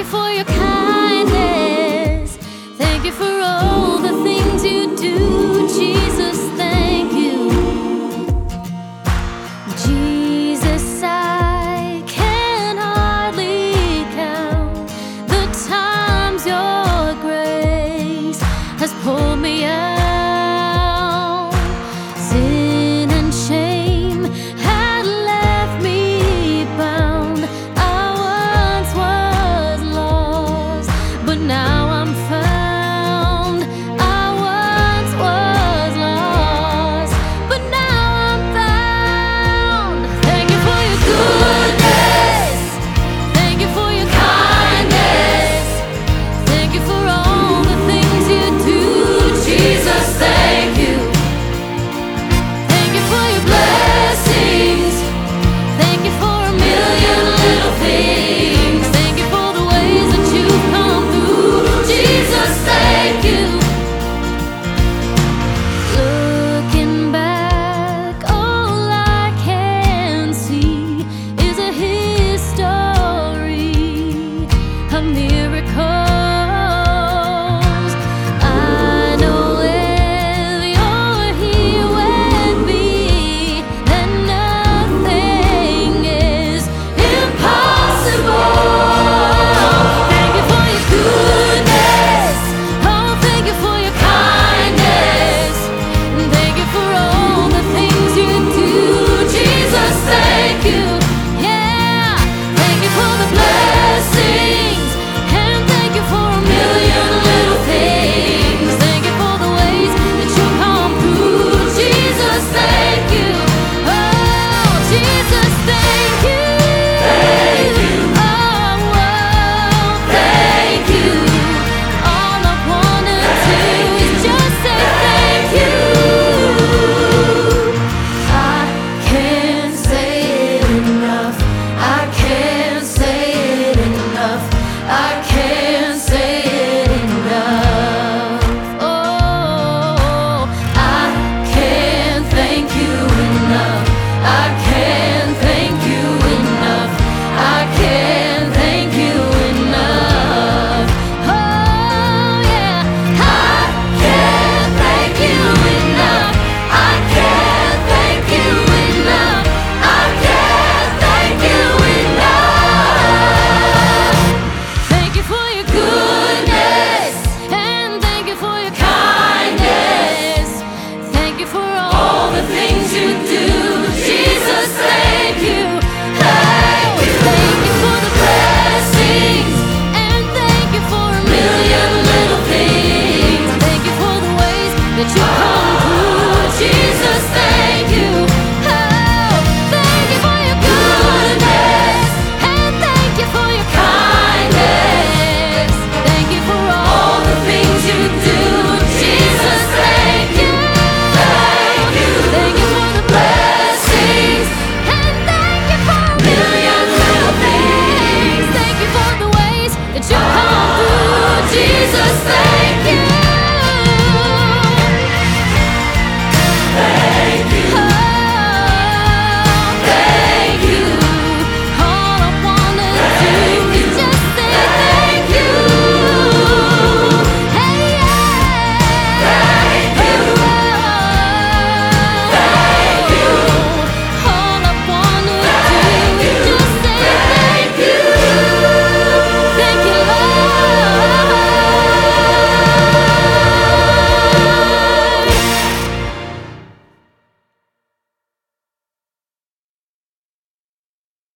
for your kindness. Thank you for all the things you do. Jesus, thank you. Jesus, I can hardly count the times your grace has pulled me out. Sin and shame had left me bound. I once was lost, but now I'm found. I once was lost, but now I'm found. Thank you for your goodness. Thank you for your kindness. Thank you for all the things you do. Jesus, thank you. Thank you for your blessings. Thank you for a million little things. Thank you for the ways that you've come through. Jesus, thank you. Looking back, all I can see is a history of miracles.